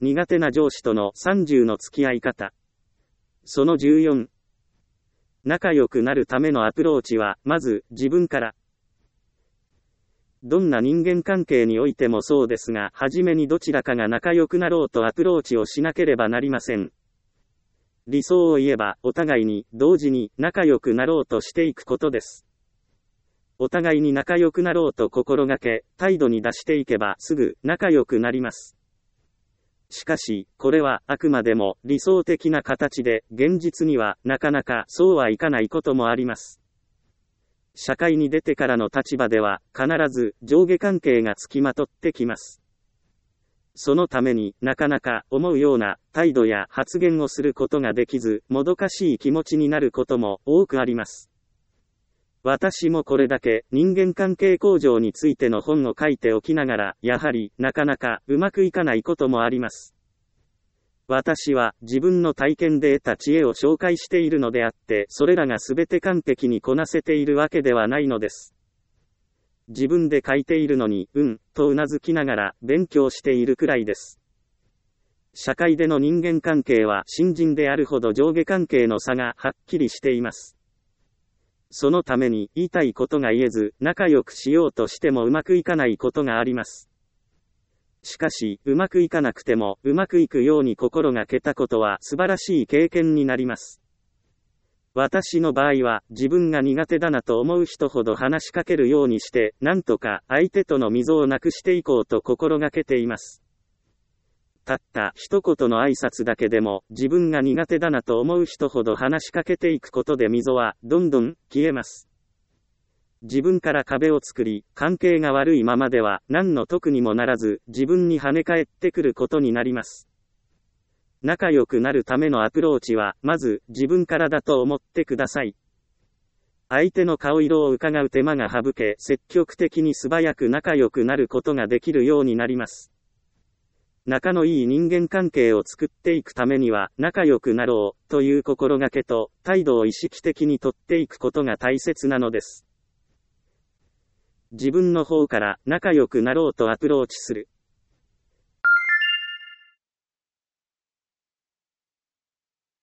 苦手な上司との30の付き合い方。その14。仲良くなるためのアプローチは、まず、自分から。どんな人間関係においてもそうですが、はじめにどちらかが仲良くなろうとアプローチをしなければなりません。理想を言えば、お互いに、同時に、仲良くなろうとしていくことです。お互いに仲良くなろうと心がけ、態度に出していけば、すぐ、仲良くなります。しかし、これは、あくまでも、理想的な形で、現実には、なかなか、そうはいかないこともあります。社会に出てからの立場では、必ず、上下関係がつきまとってきます。そのためになかなか思うような態度や発言をすることができず、もどかしい気持ちになることも多くあります。私もこれだけ人間関係向上についての本を書いておきながら、やはりなかなかうまくいかないこともあります。私は自分の体験で得た知恵を紹介しているのであって、それらが全て完璧にこなせているわけではないのです。自分で書いているのに、とうなずきながら勉強しているくらいです。社会での人間関係は新人であるほど上下関係の差がはっきりしています。そのために言いたいことが言えず、仲良くしようとしてもうまくいかないことがあります。しかし、うまくいかなくても、うまくいくように心がけたことは素晴らしい経験になります。私の場合は、自分が苦手だなと思う人ほど話しかけるようにして、なんとか相手との溝をなくしていこうと心がけています。たった一言の挨拶だけでも、自分が苦手だなと思う人ほど話しかけていくことで溝は、どんどん消えます。自分から壁を作り、関係が悪いままでは、何の得にもならず、自分に跳ね返ってくることになります。仲良くなるためのアプローチは、まず、自分からだと思ってください。相手の顔色を伺う手間が省け、積極的に素早く仲良くなることができるようになります。仲のいい人間関係を作っていくためには、仲良くなろう、という心がけと、態度を意識的にとっていくことが大切なのです。自分の方から、仲良くなろうとアプローチする。